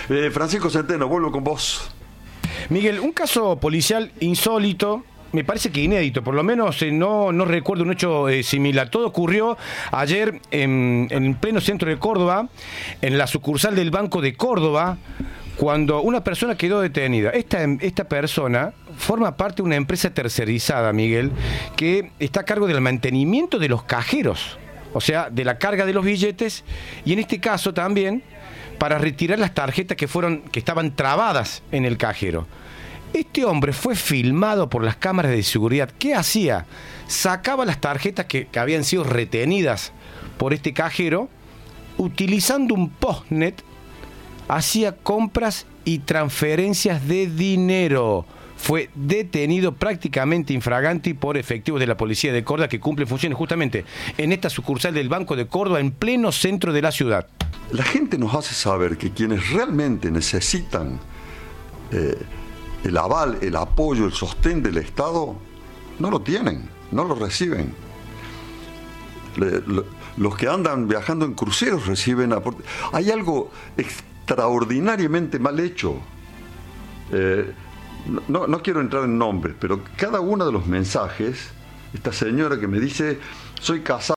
Francisco Centeno, vuelvo con vos. Miguel, un caso policial insólito, me parece que inédito, por lo menos no recuerdo un hecho similar. Todo ocurrió ayer en pleno centro de Córdoba, en la sucursal del Banco de Córdoba, cuando una persona quedó detenida. Esta persona forma parte de una empresa tercerizada, Miguel, que está a cargo del mantenimiento de los cajeros, o sea, de la carga de los billetes, y en este caso también para retirar las tarjetas que estaban trabadas en el cajero. Este hombre fue filmado por las cámaras de seguridad. ¿Qué hacía? Sacaba las tarjetas que habían sido retenidas por este cajero, utilizando un postnet, hacía compras y transferencias de dinero. Fue detenido prácticamente infraganti por efectivos de la policía de Córdoba, que cumplen funciones justamente en esta sucursal del Banco de Córdoba, en pleno centro de la ciudad. La gente nos hace saber que quienes realmente necesitan el aval, el apoyo, el sostén del Estado, no lo tienen, no lo reciben. Los que andan viajando en cruceros reciben aporte. Hay algo extraordinariamente mal hecho. No quiero entrar en nombres, pero cada uno de los mensajes, esta señora que me dice, soy casada,